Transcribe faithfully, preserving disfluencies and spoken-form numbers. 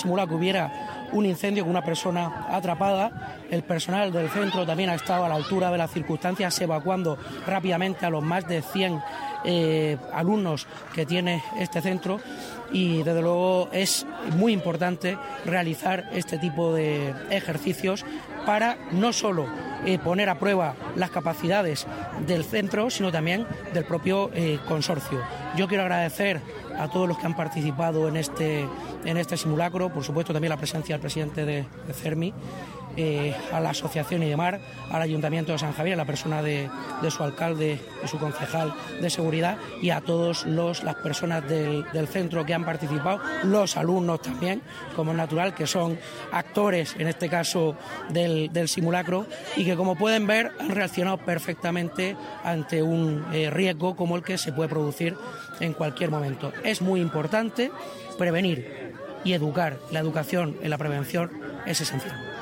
simulado que hubiera un incendio con una persona atrapada. El personal del centro también ha estado a la altura de las circunstancias, evacuando rápidamente a los más de cien eh, alumnos que tiene este centro, y desde luego es muy importante realizar este tipo de ejercicios para no solo eh, poner a prueba las capacidades del centro, sino también del propio eh, consorcio. Yo quiero agradecer a todos los que han participado en este, en este simulacro, por supuesto también la presencia del presidente de, de CERMI, eh, a la Asociación Idemar, al Ayuntamiento de San Javier, a la persona de, de su alcalde y su concejal de seguridad, y a todas las personas del, del centro que han participado, los alumnos también, como es natural, que son actores, en este caso, del, del simulacro, y que, como pueden ver, han reaccionado perfectamente ante un eh, riesgo como el que se puede producir en cualquier momento. Es muy importante prevenir y educar. La educación en la prevención es esencial.